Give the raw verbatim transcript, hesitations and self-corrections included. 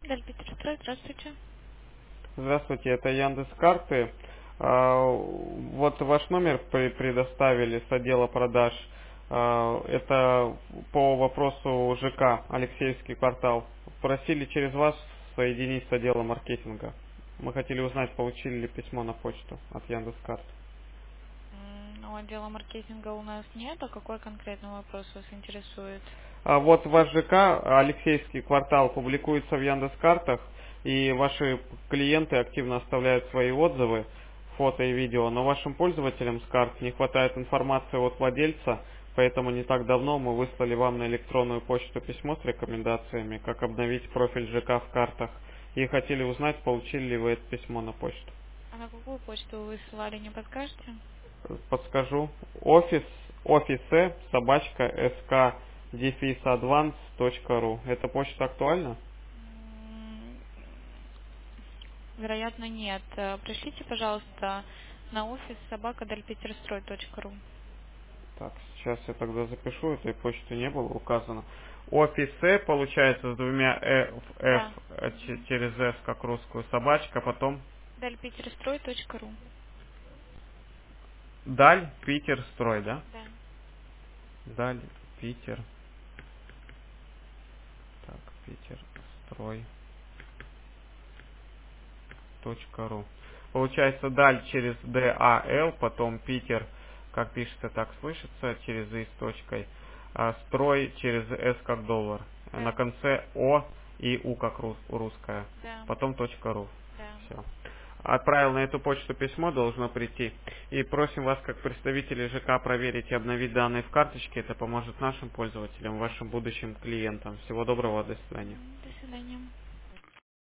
Даль Питерстрой, здравствуйте. Здравствуйте, это Яндекс Карты. А, Вот ваш номер при- предоставили с отдела продаж. А, Это по вопросу ЖК, Алексеевский квартал. Просили через вас соединить с отделом маркетинга. Мы хотели узнать, получили ли письмо на почту от Яндекс Карт. М, Ну, отдела маркетинга у нас нет, а какой конкретный вопрос вас интересует? А вот ваш ЖК, Алексеевский квартал, публикуется в Яндекс.Картах, и ваши клиенты активно оставляют свои отзывы, фото и видео, но вашим пользователям с карт не хватает информации от владельца, поэтому не так давно мы выслали вам на электронную почту письмо с рекомендациями, как обновить профиль ЖК в картах, и хотели узнать, получили ли вы это письмо на почту. А на какую почту вы высылали, не подскажете? Подскажу. Офис, офисе, собачка, sk, дефис, advance точка ру. Эта почта актуальна? М, Вероятно, нет. Э, Пришлите, пожалуйста, на офис собака дальпетерстрой точка ру. Так, сейчас я тогда запишу, этой почты не было указано. Офисе, получается, с двумя э, в F Да. э, че- Мгм. через S, как русскую собачка, потом дальпетерстрой точка ру. Даль, Питер, строй, да? Да. Даль, Питер, так, Питер, строй. .ру. Получается даль через D A L, потом Питер, как пишется, так слышится, через И с точкой, а строй через S как доллар. На Да. конце О и У как рус- русская. Да. Потом .ру. Да. Все. Отправил на эту почту письмо, должно прийти. И просим вас, как представителей ЖК, проверить и обновить данные в карточке. Это поможет нашим пользователям, вашим будущим клиентам. Всего доброго, до свидания. М, До свидания.